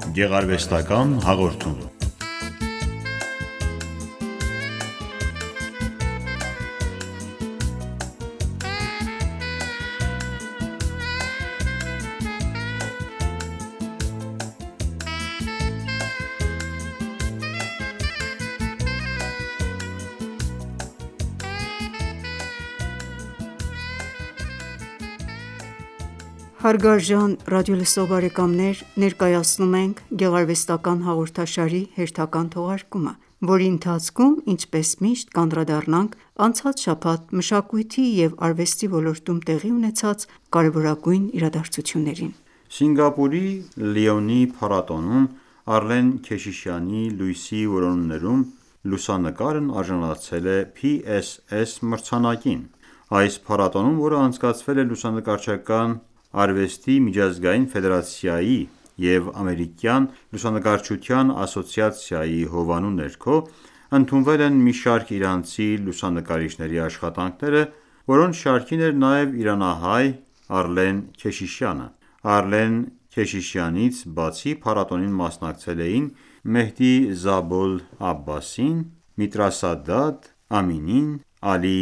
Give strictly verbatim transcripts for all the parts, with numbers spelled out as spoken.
Գեղարվեստական հաղորդում։ Հարգարժան ռադիոլսող բարեկամներ, ներկայացնում ենք գեղարվեստական հաղորդաշարի հերթական թողարկումը, որի ընթացքում, ինչպես միշտ, կանդրադառնանք անցած շաբաթ մշակույթի և արվեստի ոլորտում տեղի ունեցած կարևորագույն իրադարձություններին։ Սինգապուրի Լիոնի փառատոնում Արլեն Քեշիշյանի լույսի որոնումներում լուսանկարն արժանացել է P S S մրցանակին։ Այս փառատոնում, որը անցկացվել է լուսանկարչական արվեստի միջազգային ֆեդերացիայի և ամերիկյան լուսանկարչության ասոցիացիայի հովանու ներքո, ընդունվել են մի շարք իրանցի լուսանկարիչների աշխատանքները, որոնց շարքին էր նաև իրանահայ Արլեն Քեշիշյանը։ Արլեն Քեշիշյանից բացի փառատոնին մասնակցել էին Մեհդի Զաբոլ Աբբասին, Միտրասադադ Ամինին, Ալի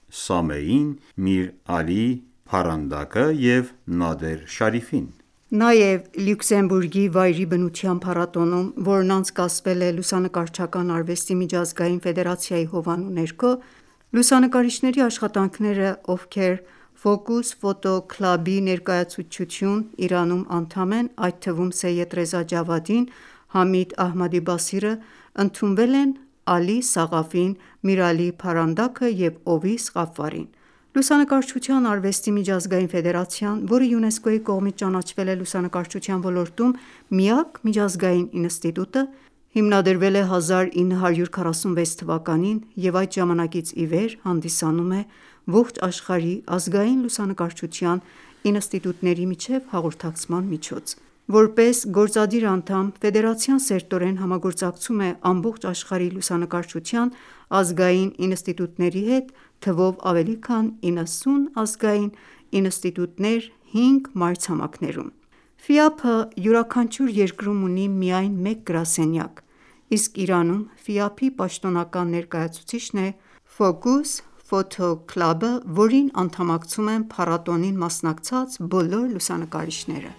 Սամեին, Միր Ալի Փարանդակը և Նադեր Շարիֆին։ Նաև Լյուքսեմբուրգի վայրի բնության փառատոնում, որն անցկացվել է լուսանկարչական արվեստի միջազգային ֆեդերացիայի հովանու ներքո, լուսանկարիչների աշխատանքները, ովքեր Focus Photo Club-ի ներկայացուցչություն Իրանում անդամ են, այդ թվում Սեյեդ Ռեզա Ջավադին, Համիդ Ահմադի Բասիրը, ընդունվել են Ալի Սաղաֆին, Միր Ալի Փարանդակը և Օվիս Ղաֆարին։ Լուսանկարչության արվեստի միջազգային ֆեդերացիան, որը ՅՈՒՆԵՍԿՕ-ի կողմից ճանաչվել է լուսանկարչության ոլորտում միակ միջազգային ինստիտուտը, հիմնադրվել է հազար ինը հարյուր քառասունվեց թվականին և այդ ժամանակից ի վեր հանդիսանում է ողջ աշխարհի ազգային լուսանկարչության ինստիտուտների միջև հաղորդակցման միջոց։ Որպես գործադիր անդամ, ֆեդերացիան սերտորեն համագործակցում է ամբողջ աշխարհի լուսանկարչության ազգային ինստիտուտների հետ, թվով ավելի քան իննսուն ազգային ինստիտուտներ հինգ մայրցամաքներում։ ՖԻԱՊ-ը յուրաքանչյուր երկրում ունի միայն մեկ գրասենյակ, իսկ Իրանում ՖԻԱՊ-ի պաշտոնական ներկայացուցիչն է Focus Photo Club-ը, որին անդամակցում են փառատոնին մասնակցած բոլոր լուսանկարիչները։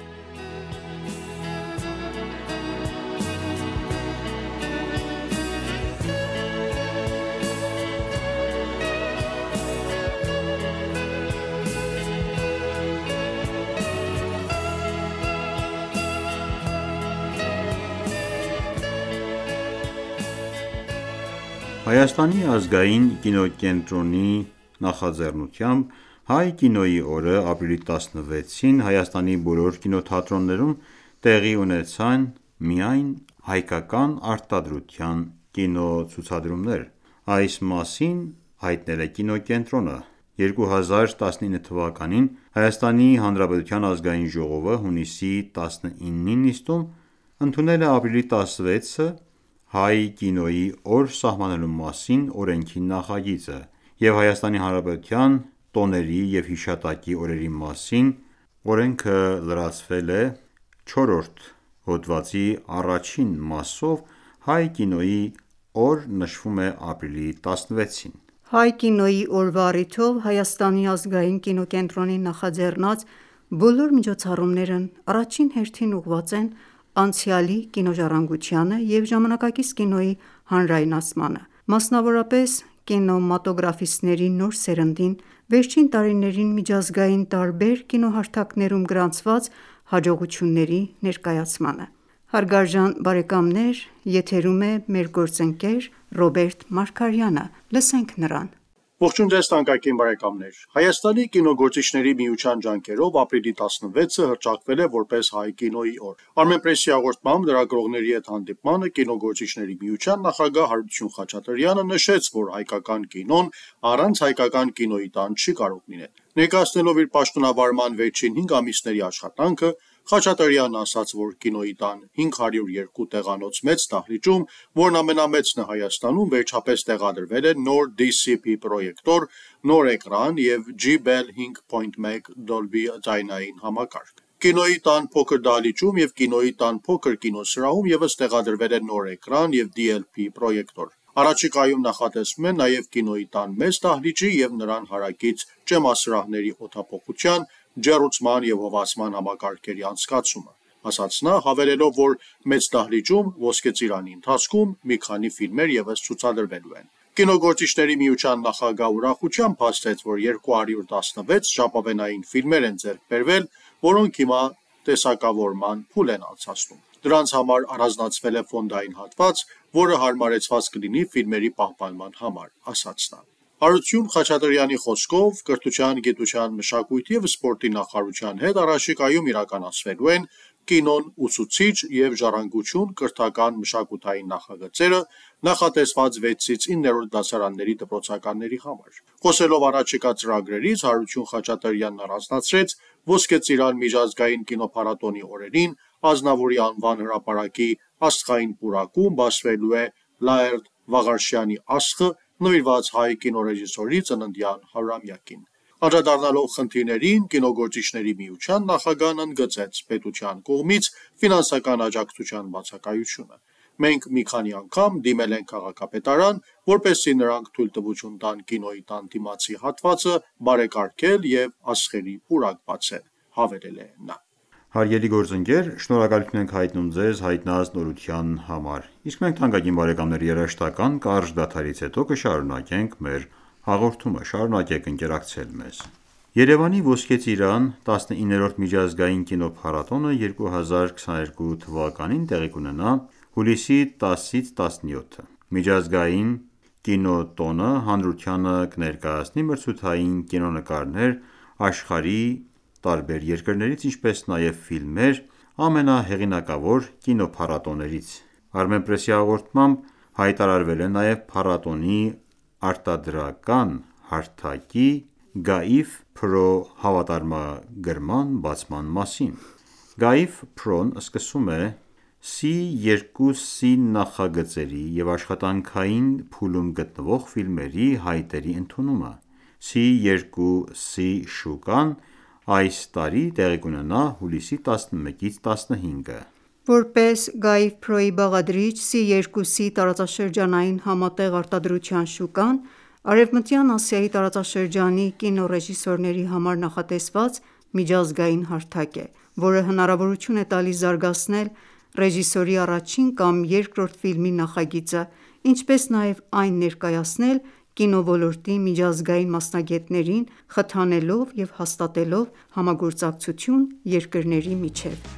Հայաստանի ազգային կինոկենտրոնի նախաձեռնությամբ Հայ կինոյի օրը ապրիլի տասնվեցին Հայաստանի բոլոր կինոթատրոններում տեղի ունեցան միայն հայկական արտադրության կինոցուցադրումներ։ Այս մասին հայտնել է կինոկենտրոնը։ երկու հազար տասնինը թվականին Հայաստանի Հանրապետության ազգային ժողովը հունիսի տասնինին նիստում ընդունել է ապրիլի տասնվեցը Հայ կինոյի օր սահմանելու մասին օրենքի նախագիծը և Հայաստանի Հանրապետության տոների և հիշատակի օրերի մասին օրենքը լրացվել է չորրորդ հոդվածի առաջին մասով Հայ կինոյի օր նշվում է ապրիլի տասնվեցին։ Հայ կինոյի օրվա առիթով Հայաստանի ազգային կինոկենտրոնի նախաձեռնած բոլոր միջոցառումներն առաջին հերթին ուղղված են անցյալի կինոժառանգությանը և ժամանակակից կինոյի հանրայնացմանը, մասնավորապես կինեմատոգրաֆիստների նոր սերնդին վերջին տարիներին միջազգային տարբեր կինոհարթակներում գրանցված հաջողությունների ներկայացմանը։ Հարգարժան բարեկամներ, եթերում է մեր գործընկեր Ռոբերտ Մարգարյանը։ Լսենք նրան։ Ողջույն ձեզ թանկագին բարեկամներ։ Հայաստանի կինոգործիչների միության ջանքերով ապրիլի տասնվեցը հռչակվել է որպես Հայ կինոյի օր։ Armenpress-ի հաղորդմամբ լրագրողների հետ հանդիպմանը կինոգործիչների միության նախագահ Հարություն Խաչատրյանը նշեց, որ հայկական կինոն առանց հայկական կինոյի տան չի կարող լինել։ Ներկայացնելով իր պաշտոնավարման վերջին հինգ ամիսների աշխատանքը, Խաչատրյանն ասաց, որ կինոյի տան հինգ հարյուր երկու տեղանոց մեծ դահլիճում, որն ամենամեծն է Հայաստանում, վերջապես տեղադրվել է նոր D C P պրոյեկտոր, նոր էկրան և G Bell հինգ փոինթ մեկ Dolby ձայնային համակարգ։ Կինոյի տան փոքր դահլիճում և կինոյի տան փոքր կինոսրահում ևս տեղադրվել է նոր էկրան և դի էլ պի պրոյեկտոր։ Առաջիկայում նախատեսվում է նաև կինոյի տան մեծ դահլիճի և նրան հարակից ճեմասրահների օդափոխության, ջեռուցման և հովացման համակարգերի անցկացումը, ասաց նա, հավելելով, որ մեծ դահլիճում Ոսկե ծիրանի ընթացքում մի քանի ֆիլմեր ևս ցուցադրվելու են։ Կինոգործիչների միության նախագահը ուրախությամբ փաստեց, որ երկու հարյուր տասնվեց ժապավենային ֆիլմեր են ձեռք բերվել, որոնք հիմա տեսակավորման փուլ են անցնում։ Դրանց համար առանձնացվել է ֆոնդային հատված, որը հարմարեցված կլինի ֆիլմերի պահպանման համար, ասաց նա։ Հարություն Խաչատրյանի խոսքով, կրթության, գիտության, մշակույթի և սպորտի նախարարության հետ առաջիկայում իրականացվելու են կինոն ուսուցիչ և ժառանգություն կրթական մշակութային նախագծերը, նախատեսված վեցից իններորդ դասարանների դպրոցականների համար։ Խոսելով առաջիկա ծրագրերից, Հարություն Խաչատրյանն առանձնացրեց Ոսկե ծիրան միջազգային կինոփառատոնի օրերին Ազնավուրի անվան հրապարակի աստղային պուրակում բացվելու է Լաերտ Վաղարշյանի աստղը՝ նվիրված հայ կինոռեժիսորի ծննդյան հարյուրամյակին։ Անդրադառնալով խնդիրներին, կինոգործիչների միության նախագահն ընդգծեց պետության կողմից ֆինանսական աջակցության բացակայությունը։ Մենք մի քանի անգամ դիմել ենք քաղաքապետարան, որպեսզի նրանք թույլտվություն տան կինոյի տան դիմացի հատվածը բարեկարգել և աստղերի պուրակ բացել, հավելել է նա։ Հարգելի գործընկեր, շնորհակալություն ենք հայտնում ձեզ հայտնած նորության համար։ Իսկ մենք թանկագին բարեկամներ երաժշտական կարճ դադարից հետո կշարունակենք մեր հաղորդումը։ Շարունակեք ընկերակցել մեզ։ Երևանի Ոսկե ծիրան տասնիններորդ միջազգային կինոփառատոնը երկու հազար քսաներկու թվականին տեղի կունենա հուլիսի տասից տասնյոթը։ Միջազգային կինոտոնը հանրությանը կներկայացնի մրցութային կինոնկարներ աշխարհի տարբեր երկրներից, ինչպես նաև ֆիլմեր ամենահեղինակավոր կինոփառատոներից։ Armenpress-ի հաղորդմամբ հայտարարվել է նաև փառատոնի արտադրական հարթակի Gaif Pro հավատարմագրման բացման մասին։ Gaif Pro-ն սկսում է սի երկու սի նախագծերի և աշխատանքային փուլում գտնվող ֆիլմերի հայտերի ընդունումը։ սի երկու սի շուկան այս տարի տեղի կունենա հուլիսի տասնմեկից տասնհինգը։ Որպես Gaif Pro-ի բաղադրիչ, սի երկու սի տարածաշրջանային համատեղ արտադրության շուկան Արևմտյան Ասիայի տարածաշրջանի կինոռեժիսորների համար նախատեսված միջազգային հարթակ է, որը հնարավորություն է տալիս զարգացնել ռեժիսորի առաջին կամ երկրորդ ֆիլմի նախագիծը, ինչպես նաև այն ներկայացնել կինոլորոտի միջազգային մասնագետներին՝ խթանելով և հաստատելով համագործակցություն երկրների միջև։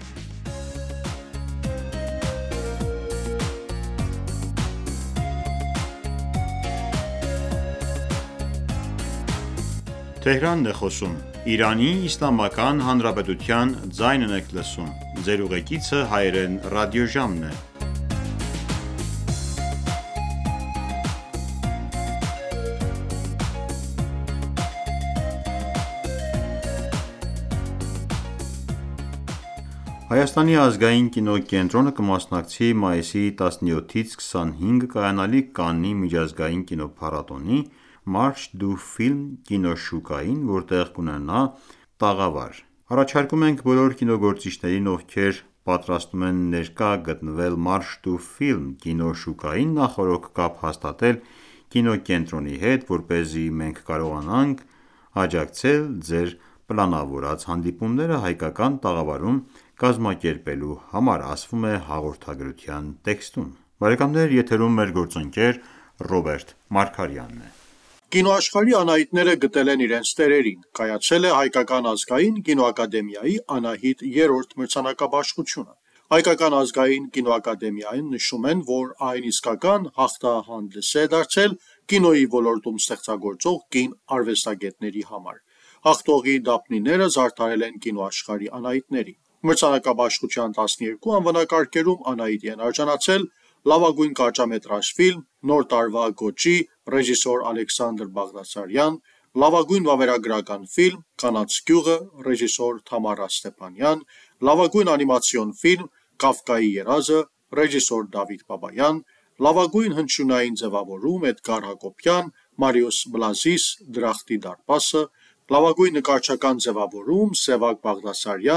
Հայաստանի ազգային կինոկենտրոնը կմասնակցի մայիսի տասնյոթից քսանհինգը կայանալիք Կաննի միջազգային կինոփառատոնի March du Film կինոշուկային, որտեղ կունենա տաղավար։ Առաջարկում ենք բոլոր կինոգործիչներին, ովքեր պատրաստվում են ներկա գտնվել March du Film կինոշուկային, նախօրոք կապ հաստատել կինոկենտրոնի հետ, որպեսզի մենք կարողանանք աջակցել ձեր պլանավորած հանդիպումները հայկական տաղավարում կազմակերպելու համար, ասվում է հաղորդագրության տեքստում։ Բարեկամներ, եթերում մեր գործընկեր Ռոբերտ Մարգարյանն է։ Կինոաշխարհի անհայտները գտել են իրենց տերերին։ Կայացել է Հայկական ազգային կինոակադեմիայի Անահիտ երրորդ մրցանակաբաշխությունը։ Հայկական ազգային կինոակադեմիային նշում են, որ այն իսկական հաղթահանդես է դարձել կինոյի ոլորտում ստեղծագործող կին արվեստագետների համար։ Հաղթողի դափնիները զարդարել են կինոաշխարհի անհայտների։ Մրցանակաբաշխության տասներկու անվանակարգերում Անահիտի են արժանացել լավագույն կարճամետրաժ ֆիլմ Նոր տարվա գոչի ռեժիսոր Ալեքսանդր Բաղդասարյան, լավագույն վավերագրական ֆիլմ Կանանց գյուղը ռեժիսոր Թամարա Ստեփանյան, լավագույն անիմացիոն ֆիլմ Կաֆկայի երազը ռեժիսոր Դավիթ Բաբայան, լավագույն հնչյունային ձևավորում Էդգար Հակոբյան, Մարիոս Բլազիս Դրախտի դարպասը, լավագույն նկարչական ձևավորում Սևակ Բաղդասարյան,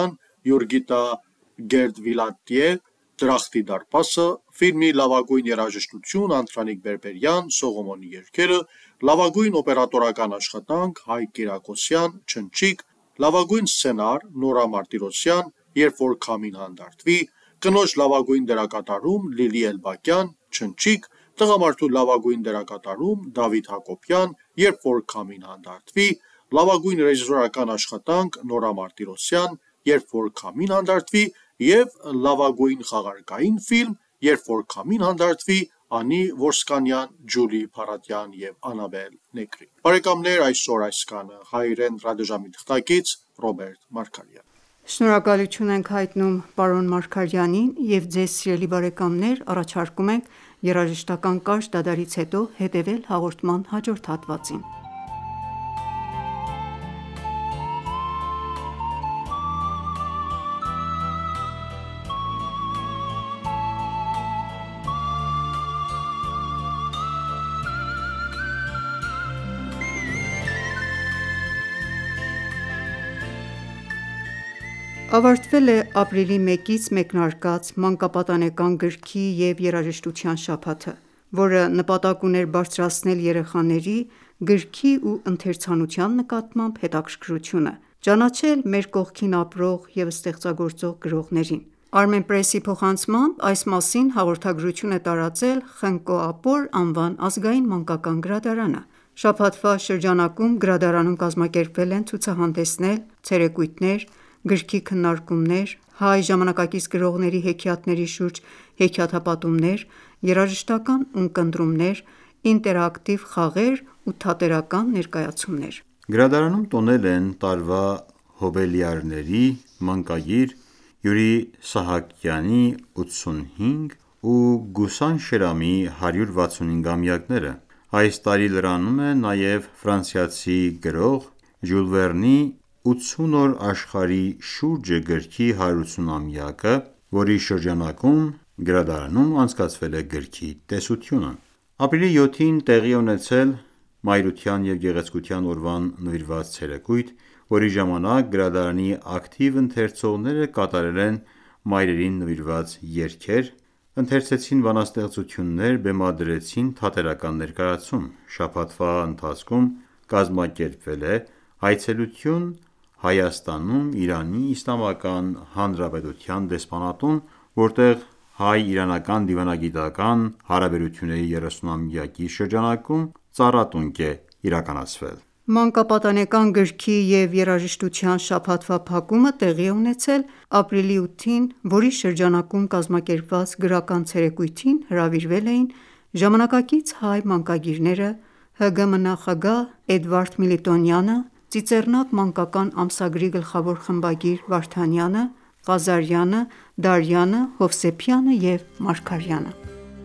Յուրգիտա Գերդվիլատիե «Դրախտի դարպասը», ֆիլմի լավագույն երաժշտություն Անդրանիկ Բերբերյան «Սողոմոնի երգերը», լավագույն օպերատորական աշխատանք Հայկ Կիրակոսյան «Չնչիկ», լավագույն սցենար Նորա Մարտիրոսյան «Երբ որ քամին հանդարտվի», կնոջ լավագույն դերակատարում Լիլի Էլբակյան «Չնչիկ», տղամարդու լավագույն դերակատարում Դավիթ Հակոբյան «Երբ որ քամին հանդարտվի», լավագույն ռեժիսորական աշխատանք Նորա Մարտիրոսյան «Երբ որ քամին հանդարտվի» և լավագույն խաղարկային ֆիլմ «Երբ որ քամին հանդարտվի» Անի Որսկանյան, Ջուլի Փարատյան և Անաբել Նեգրի։ Բարեկամներ, այսօր այս քանը հայերեն ռադիոժամի թղթակից Ռոբերտ Մարգարյան։ Շնորհակալություն ենք հայտնում պարոն Մարգարյանին և ձեզ սիրելի բարեկամներ առաջարկում ենք երաժշտական կարճ դադարից հետո հետևել հաղորդման հաջորդ հատվածին։ Ավարտվել է ապրիլի մեկից մեկնարկած Մանկապատանեկան գրքի և երաժշտության շաբաթը, որը նպատակ ուներ բարձրացնել երեխաների գրքի ու ընթերցանության նկատմամբ հետաքրքրությունը, ճանաչել մեր կողքին ապրող և ստեղծագործող գրողներին։ Armenpress-ի փոխանցմամբ այս մասին հաղորդագրություն է տարածել «Խնկո Ապոր» անվան ազգային մանկական գրադարանը։ Շաբաթվա շրջանակում գրադարանում կազմակերպվել են ցուցահանդեսներ, ցերեկույթներ, գրքի քննարկումներ, հայ ժամանակակից գրողների հեքիաթների շուրջ հեքիաթապատումներ, երաժշտական ունկնդրումներ, ինտերակտիվ խաղեր ու թատերական ներկայացումներ։ Գրադարանում տոնել են տարվա հոբելյարների մանկագիր Յուրի Սահակյանի ութսունհինգ ու Գուսան Շերամի հարյուր վաթսունհինգամյակները։ Այս տարի լրանում է նաև ֆրանսիացի գրող Ժյուլ Վերնի ութսուն օր աշխարհի շուրջը գրքի հարյուրութսունամյակը, որի շրջանակում գրադարանում անցկացվել է գրքի տեսությունը։ Ապրիլի յոթին տեղի է ունեցել Մայրության և գեղեցկության օրվան նվիրված ցերեկույթ, որի ժամանակ գրադարանի ակտիվ ընթերցողները կատարել են մայրերին նվիրված երգեր, ընթերցեցին բանաստեղծություններ, բեմադրեցին թատերական ներկայացում։ Շաբաթվա ընթացքում կազմակերպվել է այցելություն Հայաստանում Իրանի Իսլամական Հանրապետության դեսպանատուն, որտեղ հայ-իրանական դիվանագիտական հարաբերությունների երեսունամյակի շրջանակում ծառատունկ է իրականացվել։ Մանկապատանեկան գրքի և երաժշտության շաբաթվա փակումը տեղի է ունեցել ապրիլի ութին, որի շրջանակում կազմակերպված գրական ցերեկույթին հրավիրվել էին ժամանակակից հայ մանկագիրները Հ Գ M նախագահ Էդվարդ Միլիտոնյանը, Ծիծեռնակ մանկական ամսագրի գլխավոր խմբագիր Վարդանյանը, Ղազարյանը, Դարյանը, Հովսեփյանը և Մարգարյանը։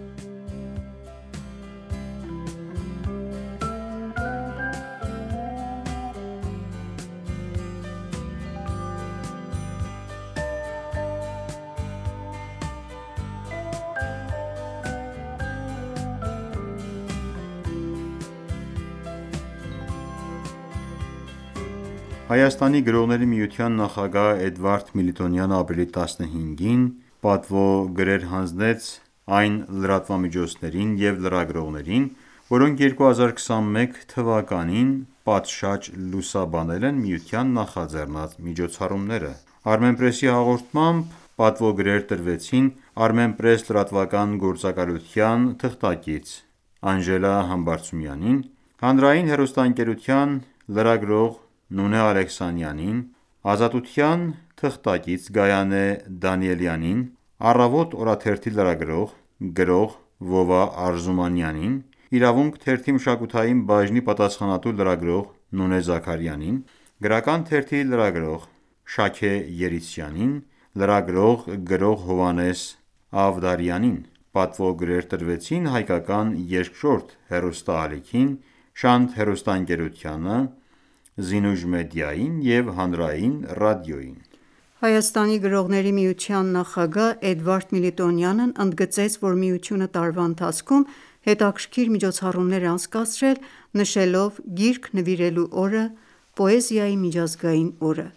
Հայաստանի գրողների միության նախագահ Էդվարդ Միլիտոնյանը ապրիլի տասնհինգին պատվո գրեր հանձնեց այն լրատվամիջոցներին և լրագրողներին, որոնք երկու հազար քսանմեկ թվականին պատշաճ լուսաբանել են միության նախաձեռնած միջոցառումները։ Armenpress-ի հաղորդմամբ պատվոգրեր տրվեցին Armenpress լրատվական գործակալության թղթակից Անժելա Համբարձումյանին, Հանրային հեռուստաընկերության լրագրող Նունե Ալեքսանյանին, Ազատության թղթակից Գայանե Դանիելյանին, Առավոտ օրաթերթի լրագրող, գրող Վովա Արզումանյանին, Իրավունք թերթի մշակութային բաժնի պատասխանատու լրագրող Նունե Զաքարյանին, Գրական թերթի լրագրող Շաքե Երիցյանին, լրագրող, գրող Հովհաննես Ավդարյանին։ Պատվոգրեր տրվեցին Հայկական երկրորդ հեռուստաալիքին, Շանթ հեռուստաընկերությանը, Զինուժ մեդիային և Հանրային ռադիոյին։ Հայաստանի գրողների միության նախագահ Էդվարդ Միլիտոնյանն ընդգծեց, որ միությունը տարվա ընթացքում հետաքրքիր միջոցառումներ է անցկացրել, նշելով գիրք նվիրելու օրը՝ Պոեզիայի միջազգային օրը։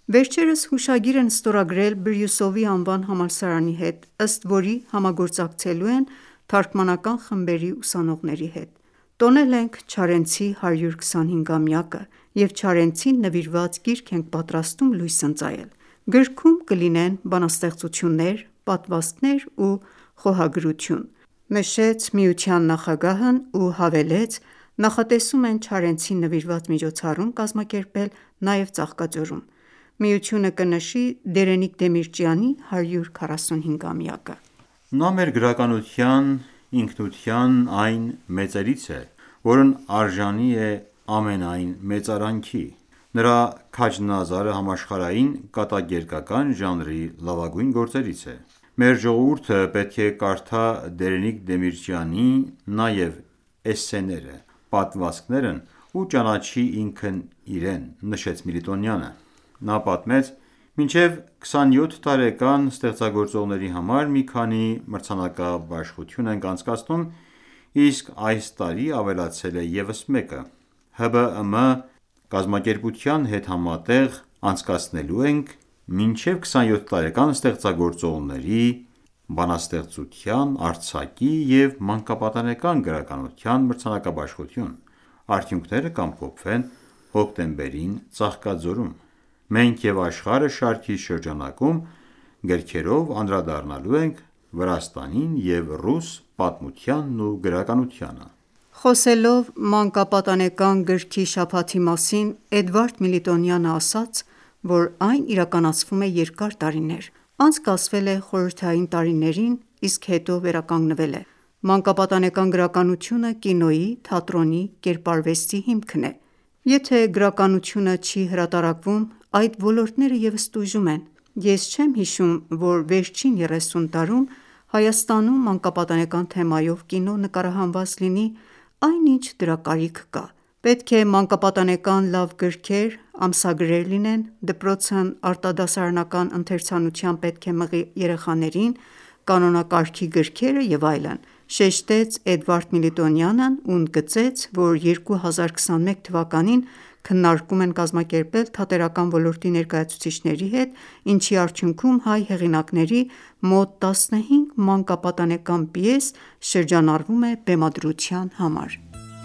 Վերջերս հուշագիր են ստորագրել Բրյուսովի անվան համալսարանի հետ, ըստ որի համագործակցելու են թարգմանական խմբերի ուսանողների հետ։ Տոնել ենք Չարենցի հարյուր քսանհինգամյակը և Չարենցին նվիրված գիրք ենք պատրաստում լույս ընծայել։ Գրքում կլինեն բանաստեղծություններ, պատմվածքներ ու խոհագրություն, նշեց Միության նախագահն ու հավելեց. նախատեսում են Չարենցին նվիրված միջոցառում կազմակերպել նաև Ծաղկաձորում։ Միությունը կնշի Դերենիկ Դեմիրճյանի հարյուր քառասունհինգամյակը։ Նա մեր գրականության ինքնության այն մեծերից է, որն արժանի է ամենայն մեծարանքի։ Նրա քաջնազարը համաշխարհային կատակերգական ժանրի լավագույն գործերից է։ Մեր ժողովուրդը պետք է կարդա Դերենիկ Դեմիրճյանի նաև էսսեները, պատմվածքներն ու ճանաչի ինքն իրեն, նշեց Միլիտոնյանը։ Նա պատմեց. «Մինչև քսանյոթ տարեկան ստեղծագործողների համար մի քանի մրցանակաբաշխություն ենք անցկացնում, իսկ այս տարի ավելացել է ևս մեկը։ Հ B Ը M կազմակերպության հետ համատեղ անցկացնելու ենք մինչև քսանյոթ տարեկան ստեղծագործողների բանաստեղծության, արձակի և մանկապատանեկան գրականության մրցանակաբաշխություն։ Արդյունքները կամփոփվեն հոկտեմբերին Ծաղկաձորում։ Մենք և աշխարհը» շարքի շրջանակում գրքերով անդրադառնալու ենք Վրաստանին և ռուս պատմությանն ու գրականությանը։ Խոսելով մանկապատանեկան գրքի շաբաթի մասին, Էդվարդ Միլիտոնյանը ասաց, որ այն իրականացվում է երկար տարիներ, անցկացվել է խորհրդային տարիներին, իսկ հետո վերականգնվել է։ Մանկապատանեկան գրականությունը կինոյի, թատրոնի, կերպարվեստի հիմքն է։ Եթե գրականությունը չի հրատարակվում, այդ ոլորտները ևս տուժում են։ Ես չեմ հիշում, որ վերջին երեսուն տարում Հայաստանում մանկապատանեկան թեմայով կինո նկարահանված լինի, այնինչ դրա կարիքը կա։ Պետք է մանկապատանեկան լավ գրքեր, ամսագրեր լինեն, դպրոցն արտադասարանական ընթերցանության պետք է մղի երեխաներին, կանոնակարգի գրքերը և այլն, շեշտեց Էդվարդ Միլիտոնյանն ու ընդգծեց, որ երկու հազար քսանմեկ թվականին քննարկում են կազմակերպել թատերական ոլորտի ներկայացուցիչների հետ, ինչի արդյունքում հայ հեղինակների մոտ տասնհինգ մանկապատանեկան պիես շրջանառվում է բեմադրության համար։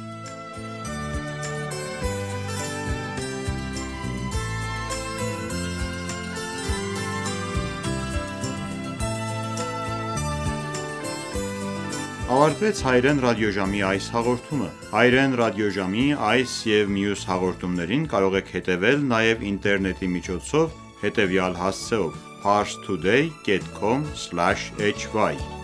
Ավարտվեց Հայրեն ռադիոժամի այս հաղորդումը։ Հայրեն ռադիոժամի այս և մյուս հաղորդումներին կարող եք հետևել նաև ինտերնետի միջոցով հետևյալ հասցեով՝ parstoday dot com slash h y